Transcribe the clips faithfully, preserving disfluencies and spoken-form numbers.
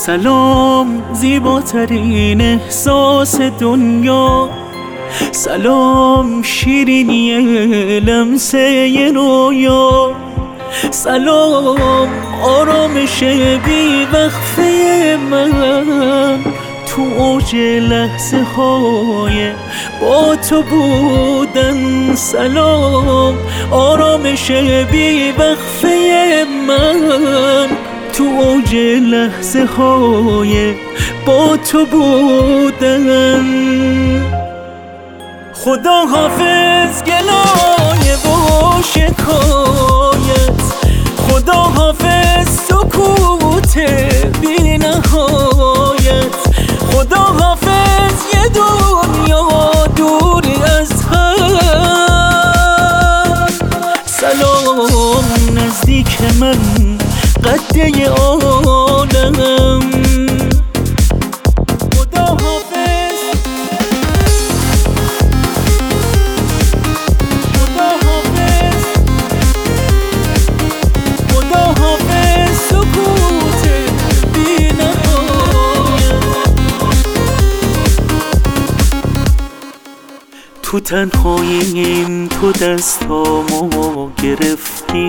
سلام زیباترین احساس دنیا، سلام شیرینی لمسه رویا، سلام آرامش بی وقفه من تو اوج لحظه های با تو بودن، سلام آرامش بی وقفه من تو اوج لحظه های با تو بودن. خدا حافظ گلایه و شکایت، خدا حافظ سکوت بی نهایت، خدا حافظ یه دنیا دوری از هم. سلام نزدیک من قده عالم، خدا حافظ خدا حافظ خدا حافظ سکوت بی نهایت. تو تنهاییم تو دستامو گرفتی،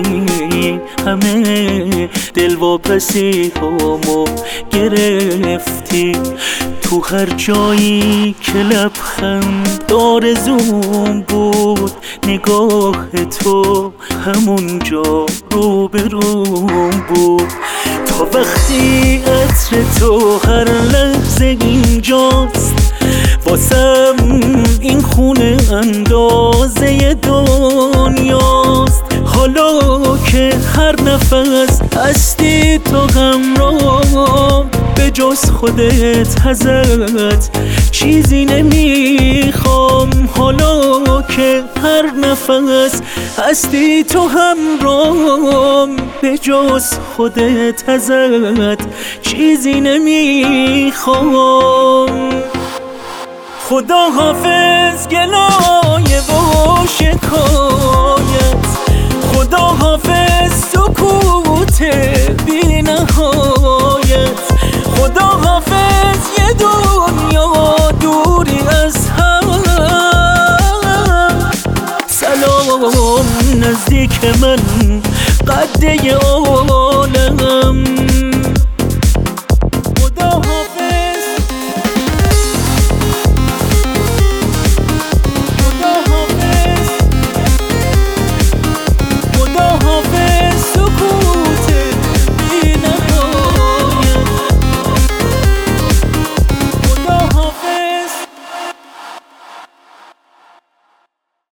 همه دلواپسی هامو گرفتی، تو هر جایی که لبخند آرزوم بود، نگاه تو همونجا رو به روم بود. تا وقتی عطر تو هر لحظه اینجاست، واسم این خونه اندازه دنیاست. حالا که هر نفس هستی تو همراهم، به جز خودت ازت چیزی نمیخوام. حالا که هر نفس هستی تو همراهم، به جز خودت ازت چیزی نمیخوام. خدا حافظ گلایه و شکایت، خدا حافظ سکوت بی نهایت، خدا حافظ یه دنیا دوری از هم. سلام نزدیک من قده عالم.